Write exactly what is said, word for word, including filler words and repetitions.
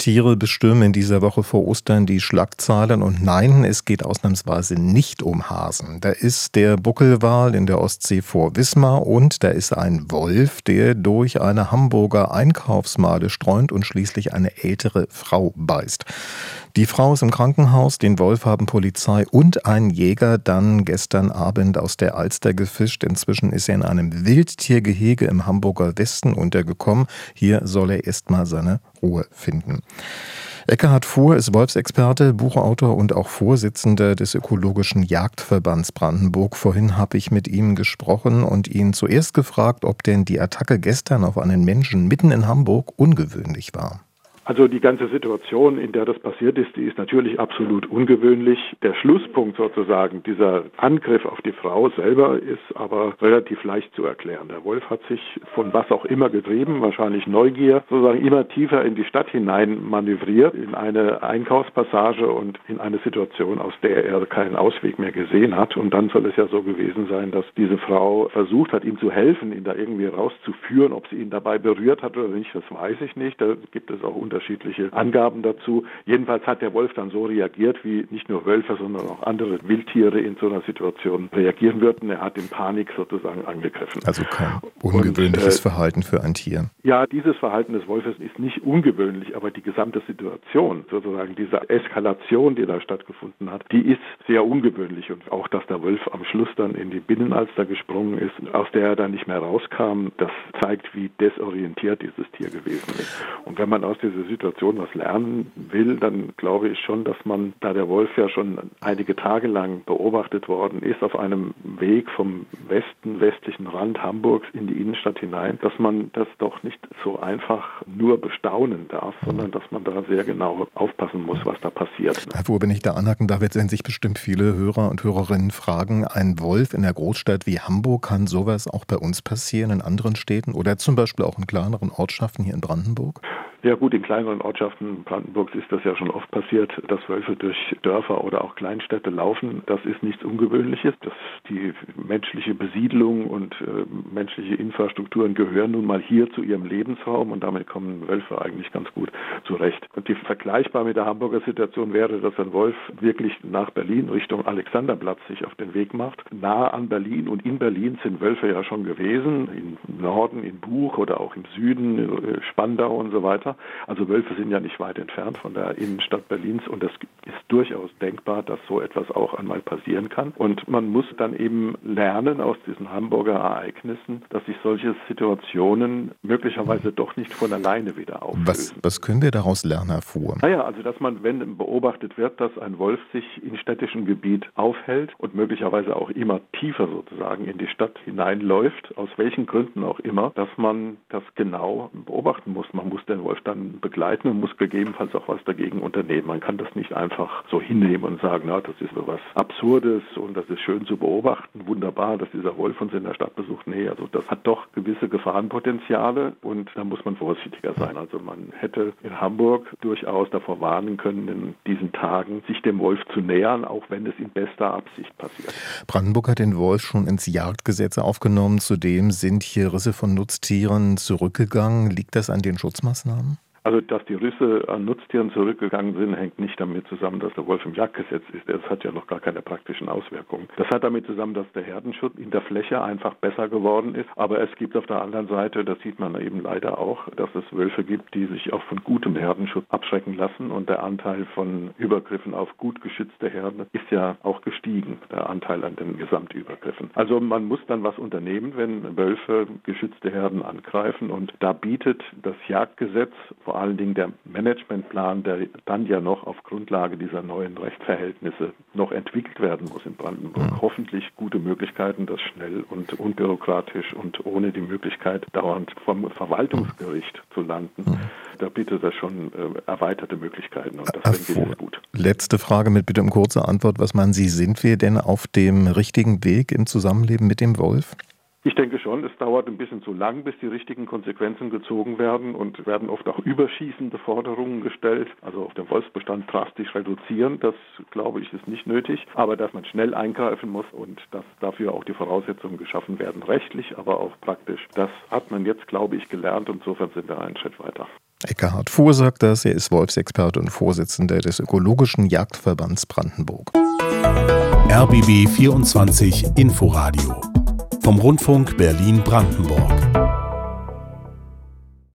Tiere bestimmen in dieser Woche vor Ostern die Schlagzeilen. Und nein, es geht ausnahmsweise nicht um Hasen. Da ist der Buckelwal in der Ostsee vor Wismar und da ist ein Wolf, der durch eine Hamburger Einkaufsmeile streunt und schließlich eine ältere Frau beißt. Die Frau ist im Krankenhaus, den Wolf haben Polizei und ein Jäger dann gestern Abend aus der Alster gefischt. Inzwischen ist er in einem Wildtiergehege im Hamburger Westen untergekommen. Hier soll er erstmal seine Ruhe finden. Eckhard Fuhr ist Wolfsexperte, Buchautor und auch Vorsitzender des Ökologischen Jagdverbands Brandenburg. Vorhin habe ich mit ihm gesprochen und ihn zuerst gefragt, ob denn die Attacke gestern auf einen Menschen mitten in Hamburg ungewöhnlich war. Also die ganze Situation, in der das passiert ist, die ist natürlich absolut ungewöhnlich. Der Schlusspunkt sozusagen, dieser Angriff auf die Frau selber, ist aber relativ leicht zu erklären. Der Wolf hat sich von was auch immer getrieben, wahrscheinlich Neugier, sozusagen immer tiefer in die Stadt hinein manövriert, in eine Einkaufspassage und in eine Situation, aus der er keinen Ausweg mehr gesehen hat. Und dann soll es ja so gewesen sein, dass diese Frau versucht hat, ihm zu helfen, ihn da irgendwie rauszuführen. Ob sie ihn dabei berührt hat oder nicht, das weiß ich nicht. Da gibt es auch Unterschiede. Unterschiedliche Angaben dazu. Jedenfalls hat der Wolf dann so reagiert, wie nicht nur Wölfe, sondern auch andere Wildtiere in so einer Situation reagieren würden. Er hat in Panik sozusagen angegriffen. Also kein ungewöhnliches Und, äh, Verhalten für ein Tier. Ja, dieses Verhalten des Wolfes ist nicht ungewöhnlich, aber die gesamte Situation, sozusagen diese Eskalation, die da stattgefunden hat, die ist sehr ungewöhnlich. Und auch, dass der Wolf am Schluss dann in die Binnenalster gesprungen ist, aus der er dann nicht mehr rauskam, das zeigt, wie desorientiert dieses Tier gewesen ist. Und wenn man aus dieser Situation was lernen will, dann glaube ich schon, dass man, da der Wolf ja schon einige Tage lang beobachtet worden ist, auf einem Weg vom Westen, westlichen Rand Hamburgs in die Innenstadt hinein, dass man das doch nicht so einfach nur bestaunen darf, sondern dass man da sehr genau aufpassen muss, was da passiert. Herr Fuhr, wenn ich da anhaken darf, jetzt werden sich bestimmt viele Hörer und Hörerinnen fragen, ein Wolf in einer Großstadt wie Hamburg, kann sowas auch bei uns passieren, in anderen Städten oder zum Beispiel auch in kleineren Ortschaften hier in Brandenburg? Ja gut, in kleineren Ortschaften Brandenburgs ist das ja schon oft passiert, dass Wölfe durch Dörfer oder auch Kleinstädte laufen. Das ist nichts Ungewöhnliches. Das, die menschliche Besiedlung und äh, menschliche Infrastrukturen gehören nun mal hier zu ihrem Lebensraum und damit kommen Wölfe eigentlich ganz gut zurecht. Und die vergleichbar mit der Hamburger Situation wäre, dass ein Wolf wirklich nach Berlin Richtung Alexanderplatz sich auf den Weg macht. Nahe an Berlin und in Berlin sind Wölfe ja schon gewesen, im Norden, in Buch oder auch im Süden, in Spandau und so weiter. Also Wölfe sind ja nicht weit entfernt von der Innenstadt Berlins und es ist durchaus denkbar, dass so etwas auch einmal passieren kann. Und man muss dann eben lernen aus diesen Hamburger Ereignissen, dass sich solche Situationen möglicherweise doch nicht von alleine wieder auflösen. Was, was können wir daraus lernen, Herr Fuhr? Naja, also dass man, wenn beobachtet wird, dass ein Wolf sich in städtischem Gebiet aufhält und möglicherweise auch immer tiefer sozusagen in die Stadt hineinläuft, aus welchen Gründen auch immer, dass man das genau beobachten muss. Man muss den Wolf dann begleiten und muss gegebenenfalls auch was dagegen unternehmen. Man kann das nicht einfach so hinnehmen und sagen, na, das ist so was Absurdes und das ist schön zu beobachten, wunderbar, dass dieser Wolf uns in der Stadt besucht. Nee, also das hat doch gewisse Gefahrenpotenziale und da muss man vorsichtiger sein. Also man hätte in Hamburg durchaus davor warnen können, in diesen Tagen sich dem Wolf zu nähern, auch wenn es in bester Absicht passiert. Brandenburg hat den Wolf schon ins Jagdgesetz aufgenommen. Zudem sind hier Risse von Nutztieren zurückgegangen. Liegt das an den Schutzmaßnahmen? Also, dass die Risse an Nutztieren zurückgegangen sind, hängt nicht damit zusammen, dass der Wolf im Jagdgesetz ist. Das hat ja noch gar keine praktischen Auswirkungen. Das hat damit zusammen, dass der Herdenschutz in der Fläche einfach besser geworden ist. Aber es gibt auf der anderen Seite, das sieht man eben leider auch, dass es Wölfe gibt, die sich auch von gutem Herdenschutz abschrecken lassen. Und der Anteil von Übergriffen auf gut geschützte Herden ist ja auch gestiegen, der Anteil an den Gesamtübergriffen. Also man muss dann was unternehmen, wenn Wölfe geschützte Herden angreifen. Und da bietet das Jagdgesetz, vor allen Dingen der Managementplan, der dann ja noch auf Grundlage dieser neuen Rechtsverhältnisse noch entwickelt werden muss in Brandenburg, mhm. hoffentlich gute Möglichkeiten, das schnell und unbürokratisch und ohne die Möglichkeit, dauernd vom Verwaltungsgericht mhm. zu landen. Mhm. Da bietet er schon äh, erweiterte Möglichkeiten und das finde ich gut. Letzte Frage mit bitte um kurze Antwort. Was meinen Sie, sind wir denn auf dem richtigen Weg im Zusammenleben mit dem Wolf? Ich denke schon, es dauert ein bisschen zu lang, bis die richtigen Konsequenzen gezogen werden und werden oft auch überschießende Forderungen gestellt, also auf den Wolfsbestand drastisch reduzieren. Das, glaube ich, ist nicht nötig, aber dass man schnell eingreifen muss und dass dafür auch die Voraussetzungen geschaffen werden, rechtlich, aber auch praktisch. Das hat man jetzt, glaube ich, gelernt und insofern sind wir einen Schritt weiter. Eckhard Fuhr sagt das, er ist Wolfsexperte und Vorsitzender des Ökologischen Jagdverbands Brandenburg. R B B vierundzwanzig Inforadio vom Rundfunk Berlin-Brandenburg.